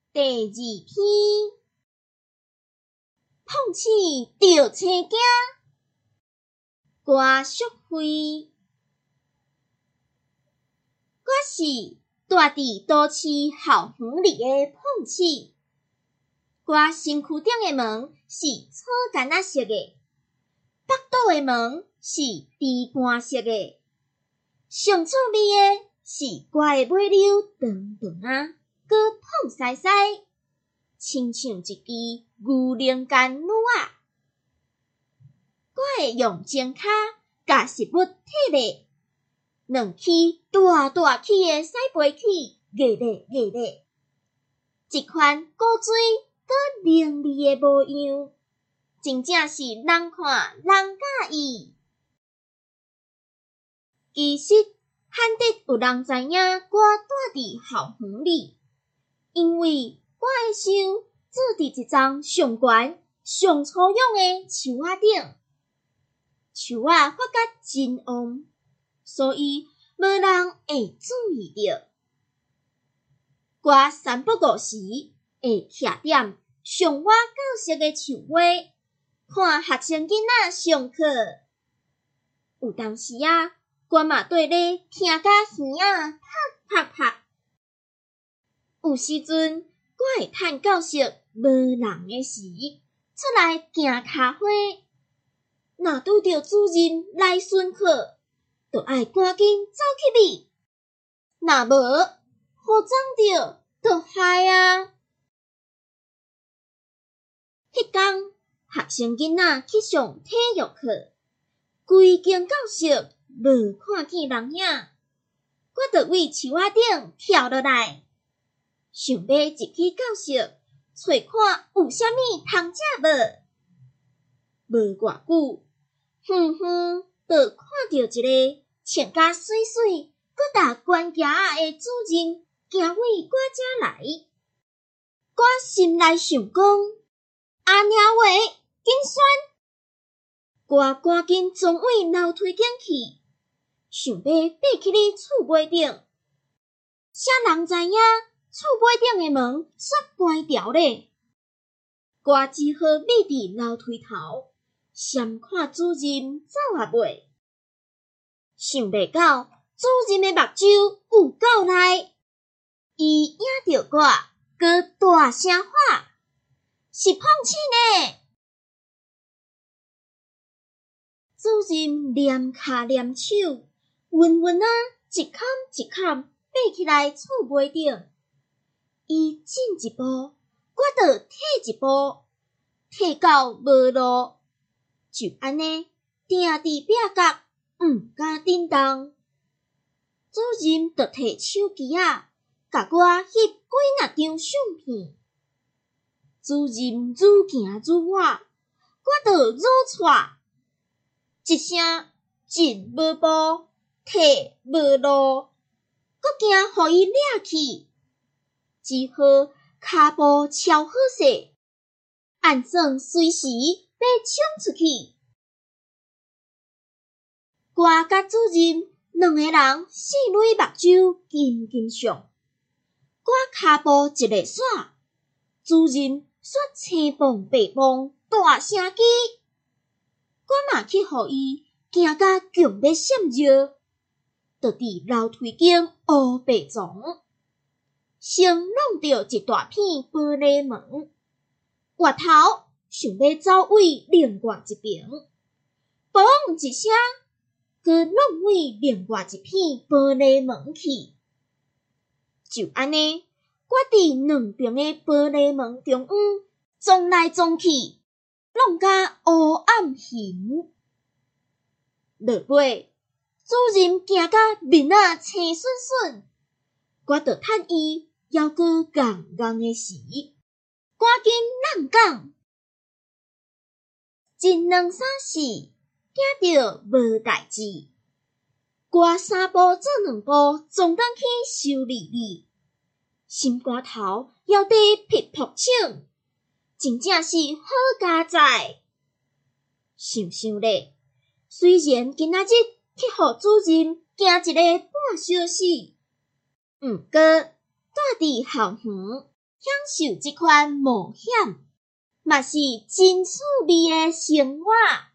第2篇，碰瓷着青囝，歌淑慧。我是住伫都市校园里的碰瓷，我身躯顶的门是草干仔色的，腹肚的门是猪肝色的，上趣味的是我的尾溜长长啊，搁碰西西，亲像一支牛铃杆女仔。我会用前骹甲食物摕咧，2支大起的洗杯器摕咧，一款古锥搁伶俐的模样，真正是人看人喜意。其实罕得有人知影我住伫校园里，因为我的手坐伫一丛上悬、上粗养的树仔顶，树仔发甲真旺，所以无人会注意到。我散步过时，会徛踮上我教室的树尾，看学生囡仔上课。有当时啊，我嘛缀咧听甲耳仔啪。有时阵，我会趁教室无人的时，出来行骹花。若拄着主任来巡课，就爱赶紧走去哩。若无，互撞着就害啊！迄天，学生囡仔去上体育课，规间教室无看见人影，我就为树仔顶跳落来，想要入去教室，找看有啥物通食无。无偌久，就看到一个穿甲水水、搁踏悬鞋仔的主任行为我遮来。我心内想讲，阿娘话紧选，我赶紧冲往楼梯间去，想要爬去哩厝尾顶。啥人知影厝尾顶的门煞关条咧？我只好立伫楼梯头，闪看主任走也袂。想袂到主任的目睭有够利，伊影着我，搁大声喊：“是碰瓷呢！”主任念骹念手，稳稳啊，一坎一坎爬起来厝尾顶。伊进一步，我就退一步，退到无路，就安尼定伫壁角，毋敢震动。主任就摕手机仔，甲我翕几若张相片。主任愈行愈远，我就愈喘。一声进无步，退无路，搁惊互伊掠去，只好骹步超好势，按算随时要冲出去。我甲主任2个人四蕊目睭紧上，我骹步一个煞，主任煞青蹦白蹦大声叫，我嘛去互伊惊甲强要闪尿，就伫楼梯间乌白撞，先弄着一大片玻璃门，回头想要走位另外一边，嘣一声，搁弄位另外一片玻璃门去。就安尼，我伫2边的玻璃门中央撞来撞去，弄甲乌暗形。落尾，主任惊甲面仔青笋笋，我就趁伊犹搁戆的时，赶紧乱讲。一两三四，惊着无代志。我3步做2步，撞转去修理，心肝头还伫噼噗唱，真正是好佳哉。想咧，虽然今仔日去互主任惊一个半小时，毋过住伫校园享受即款冒险，嘛是真趣味的生活。